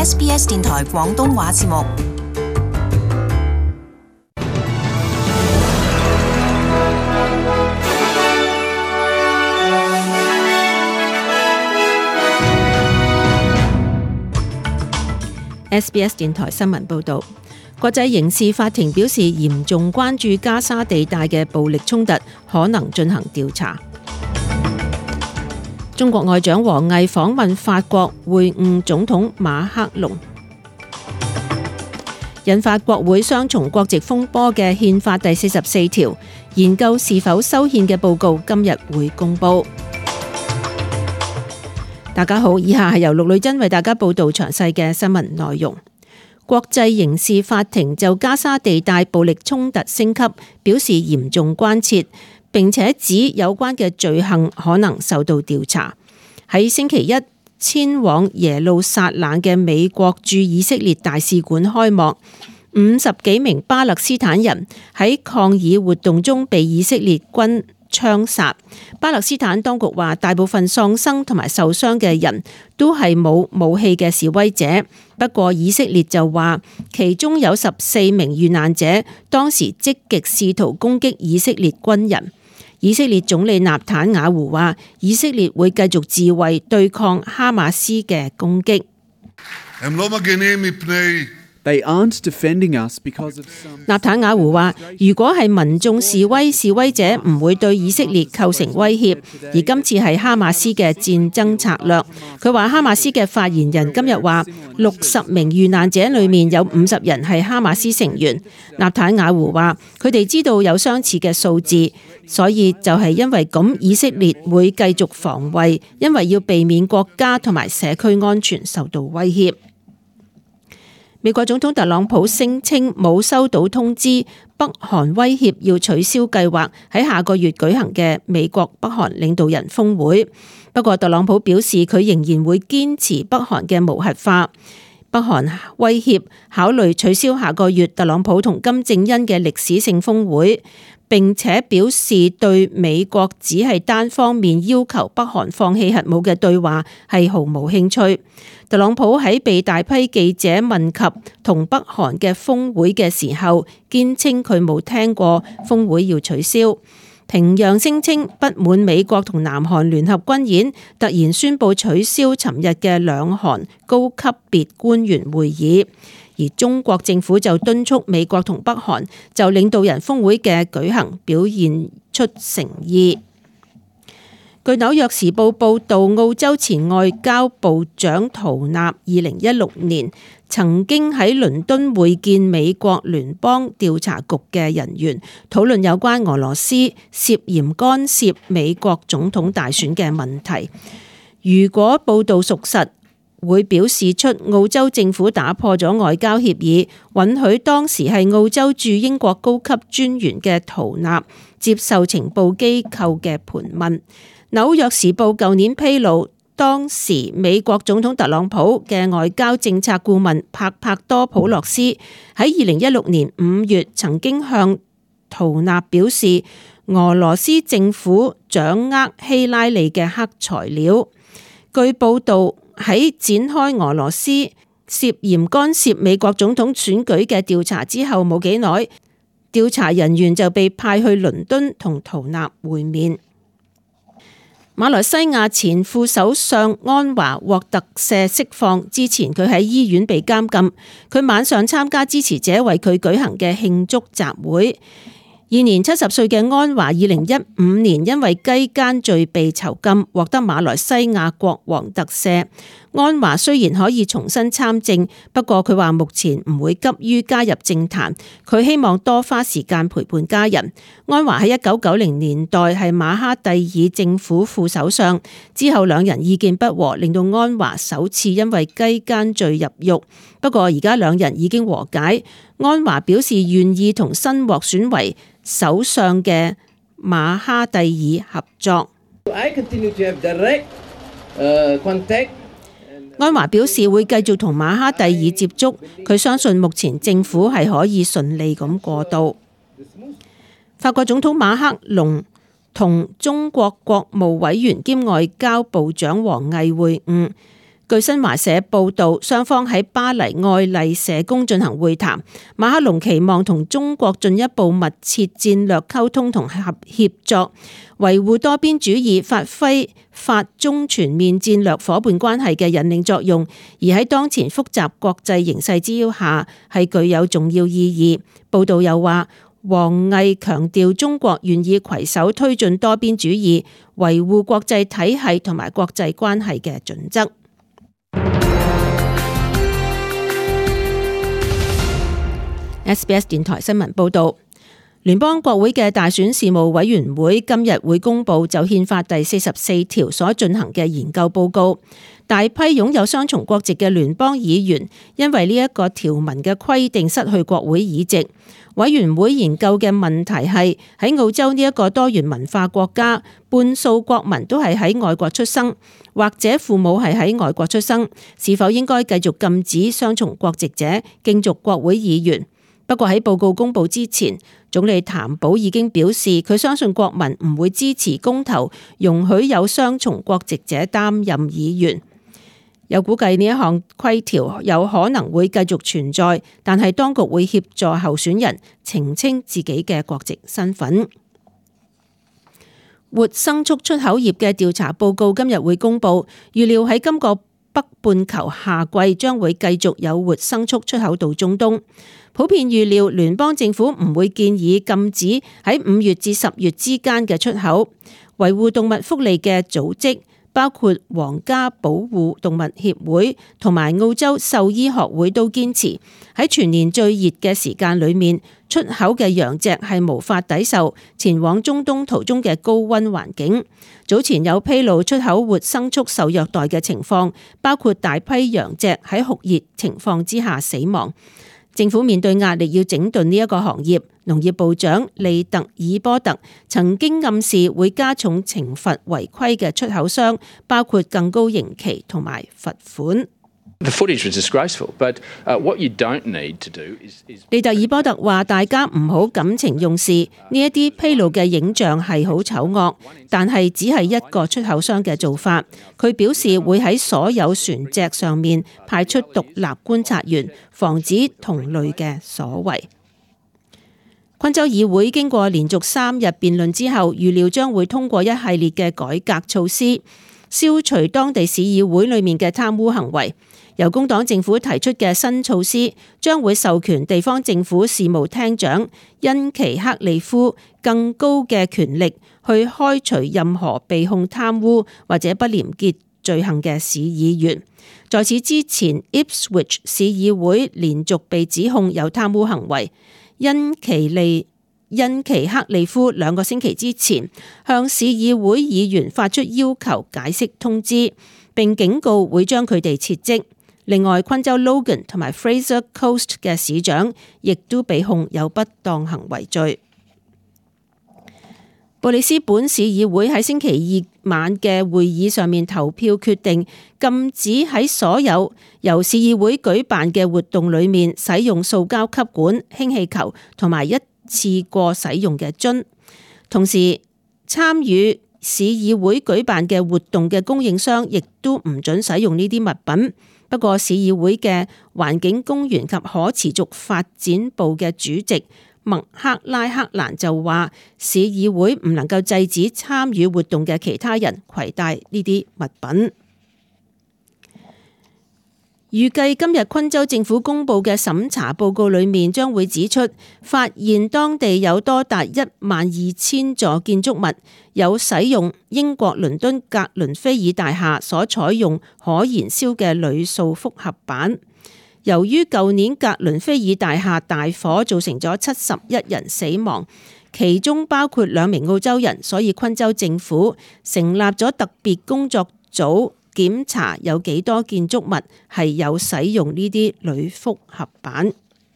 SBS 電台廣東話節目。 SBS 電台新聞報導，國際刑事法庭表示嚴重關注加沙地帶嘅暴力衝突，可能進行調查。中國外長王毅訪問法國，會晤總統馬克龍。引發國會雙重國籍風波嘅憲法第44條，研究是否修憲嘅報告今日會公佈。大家好，以下係由陸女真為大家報道詳細嘅新聞內容。國際刑事法庭就加沙地帶暴力衝突升級表示嚴重關切，並且指有關嘅罪行可能受到調查。喺星期一遷往耶路撒冷嘅美國駐以色列大使館開幕，50幾名巴勒斯坦人喺抗議活動中被以色列軍槍殺。巴勒斯坦當局話，大部分喪生同埋受傷嘅人都係冇武器嘅示威者。不過以色列就話，其中有14名遇難者當時積極試圖攻擊以色列軍人。以色列總理納坦雅胡話，以色列會繼續自衛對抗哈馬斯嘅攻擊。納坦雅胡話，如果係民眾示威，示威者唔會對以色列構成威脅，而今次係哈馬斯嘅戰爭策略。佢話哈馬斯嘅發言人今日話，60名遇難者裏面有50人係哈馬斯成員。納坦雅胡話，佢哋知道有相似嘅數字，所以就係因為咁，以色列會繼續防衛，因為要避免國家同埋社區安全受到威脅。美國總統特朗普聲稱冇收到通知，北韓威脅要取消計劃喺下個月舉行嘅美國北韓領導人峰會。不過特朗普表示佢仍然會堅持北韓嘅無核化。北韓威脅考慮取消下個月特朗普同金正恩嘅歷史性峰會，並且表示對美國只係單方面要求北韓放棄核武嘅對話係毫無興趣。特朗普喺被大批記者問及同北韓嘅峰會嘅時候，堅稱佢冇聽過峰會要取消。平壤聲稱不滿美國同南韓聯合軍演，突然宣布取消尋日嘅兩韓高級別官員會議。而中國政府就敦促美國同北韓就領導人峰會嘅舉行表現出誠意。據紐約時報報道，澳洲前外交部長圖納2016年曾經喺倫敦會見美國聯邦調查局嘅人員，討論有關俄羅斯涉嫌干涉美國總統大選嘅問題。如果報道屬實，會表示出澳洲政府打破咗外交協議，允許當時係澳洲駐英國高級專員嘅圖納接受情報機構嘅盤問。紐約時報舊年披露，當時美國總統特朗普嘅外交政策顧問帕多普洛斯喺2016年5月曾經向圖納表示，俄羅斯政府掌握希拉里嘅黑材料。據報道，喺展開俄羅斯涉嫌干涉美國總統選舉嘅調查之後冇幾耐，調查人員就被派去倫敦同圖納會面。馬來西亞前副首相安華獲特赦釋放，之前佢喺醫院被監禁，佢晚上參加支持者為佢舉行嘅慶祝集會。現年70歲嘅安華2015年因為雞姦罪被囚禁，獲得馬來西亞國王特赦。安華雖然可以重新參政，不過佢話目前唔會急於加入政壇，佢希望多花時間陪伴家人。安華喺1990年代係馬哈蒂爾政府副首相，之後兩人意見不和，令到安華首次因為雞姦罪入獄。不過而家兩人已經和解，安華表示願意同新獲選為首相嘅馬哈蒂爾合作。安華表示會繼續同馬哈蒂爾接觸，佢相信目前政府係可以順利咁過渡。法國總統馬克龍同中國國務委員兼外交部長王毅會晤。 據新華社報導，雙方喺巴黎愛麗舍宮進行會談。馬克龍期望同中國進一步密切戰略溝通同協作，維護多邊主義，發揮法中全面戰略夥伴關係嘅引領作用。而喺當前複雜國際形勢之下，係具有重要意義。報導又話，王毅強調中國願意攜手推進多邊主義，維護國際體系同埋國際關係嘅準則。SBS 電台新聞報導，聯邦國會嘅大選事務委員會今日會公佈就憲法第44條所進行嘅研究報告。大批擁有雙重國籍嘅聯邦議員因為呢一個條文嘅規定失去國會議席。委員會研究嘅問題係喺澳洲呢一個多元文化國家，半數國民都係喺外國出生，或者父母係喺外國出生，是否應該繼續禁止雙重國籍者競逐國會議員？不過喺報告公佈之前，總理譚寶已經表示佢相信國民唔會支持公投容許有雙重國籍者擔任議員。有估計呢一項規條有可能會繼續存在，但係當局會協助候選人澄清自己嘅國籍身份。活牲畜出口業嘅調查報告今日會公佈，預料喺今個北半球夏季將會繼續有活牲畜出口到中東。普遍預料聯邦政府唔會建議禁止喺5月至10月之間嘅出口。維護動物福利嘅組織，包括皇家保護動物協會同埋澳洲獸醫學會都堅持喺全年最熱嘅時間裏面，出口嘅羊隻係無法抵受前往中東途中嘅高溫環境。早前有披露出口活牲畜受虐待嘅情況，包括大批羊隻喺酷熱情況之下死亡。政府面對壓力要整頓呢一個行業，農業部長利特爾波特曾經暗示會加重懲罰違規嘅出口商，包括更高刑期同埋罰款。利特爾波特話：大家唔好感情用事，呢一啲披露嘅影像係好醜惡，但係只係一個出口商嘅做法。佢表示會喺所有船隻上面派出獨立觀察員，防止同類嘅所為。昆州議會經過連續3日辯論之後，預料將會通過一系列嘅改革措施，消除當地市議會裏面嘅貪污行為。由工黨政府提出嘅新措施將會授權地方政府事務廳長恩奇克利夫更高嘅權力去開除任何被控貪污或者不廉潔罪行嘅市議員。在此之前 Ipswich 市議會連續被指控有貪污行為。恩奇克利夫2個星期之前向市議會議員發出要求解釋通知，並警告會將佢哋撤職。另外，昆州 Logan 同埋 Fraser Coast 嘅市長亦都被控有不當行為罪。布里斯本市議會喺星期2晚嘅會議上面投票決定禁止喺所有由市議會舉辦嘅活動裏面使用塑膠吸管、氫氣球同埋一次過使用嘅樽。同時，參與市議會舉辦嘅活動嘅供應商亦都唔准使用呢啲物品。不過，市議會嘅環境公園及可持續發展部嘅主席麥克拉克蘭就話，市議會唔能夠制止參與活動嘅其他人攜帶呢啲物品。預計今日昆州政府公布嘅審查報告裏面將會指出，發現當地有多達12000座建築物有使用英國倫敦格倫菲爾大廈所採用可燃燒嘅鋁塑複合板。由於舊年格倫菲爾大廈大火造成咗71人死亡，其中包括2名澳洲人，所以昆州政府成立咗特別工作組，檢查有幾多建築物係有使用呢啲鋁複合板。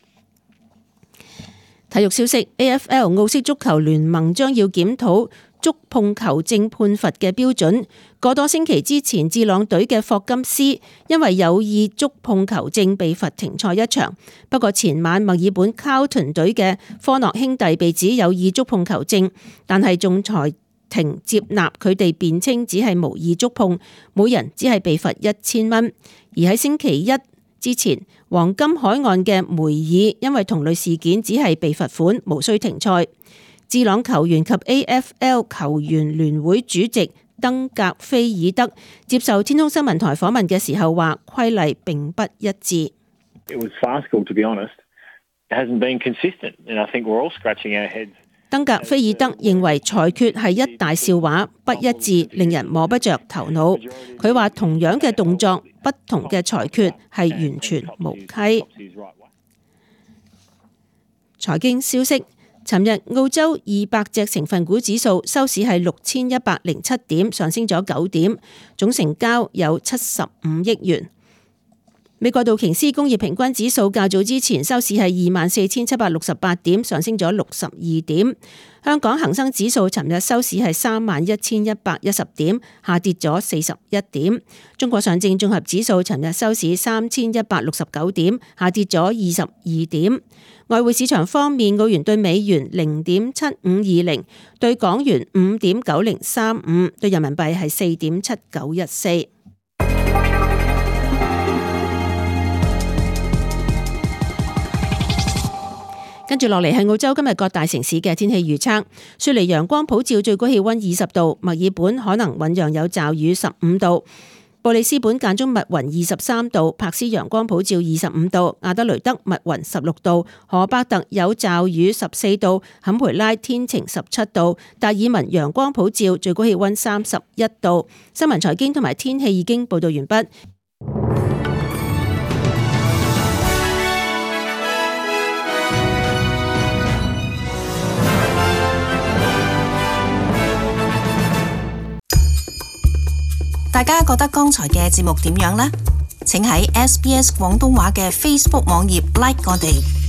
體育消息 ，AFL 澳式足球聯盟將要檢討觸碰球證判罰嘅標準。個多星期之前，智朗隊嘅霍金斯因為有意觸碰球證被罰停賽1場。不過前晚墨爾本 Carlton 隊嘅科諾兄弟被指有意觸碰球證，但係仲裁庭接納佢哋辯稱只係無意觸碰，每人只係被罰1000蚊。而喺星期一之前，黃金海岸嘅梅爾因為同類事件只係被罰款，無需停賽。智朗球員及 AFL 球員聯會主席登格菲爾德接受天空新聞台訪問嘅時候話，規例並不一致。 It was farcical, to be honest. It hasn't been consistent, and I think we're all scratching our heads. 登格菲爾德認為裁決係一大笑話，不一致，令人摸不着頭腦。佢話同樣嘅動作，不同嘅裁決係完全無稽。財經消息，尋日澳洲200隻成分股指數收市係6107點，上升咗9點，總成交有75億元。美國道瓊斯工業平均指數較早之前收市係24,768點，上升咗62點。香港恒生指數尋日收市係31,110點，下跌咗41點。中國上證綜合指數尋日收市3169點，下跌咗22點。外匯市場方面，澳元對美元0.7520，對港元5.9035，對人民幣係4.7914。跟住落嚟係澳洲今日各大城市嘅天氣預測。雪梨陽光普照，最高氣溫20度；墨爾本可能醞釀有驟雨15度；布里斯本間中密雲23度；柏斯陽光普照25度；阿德雷德密雲16度；荷伯特有驟雨14度；坎培拉天晴17度；達爾文陽光普照，最高氣溫31度。新聞財經同埋天氣已經報道完畢。 大家覺得剛才嘅節目點樣呢？請喺SBS 廣東話嘅 Facebook 網頁 like 我哋。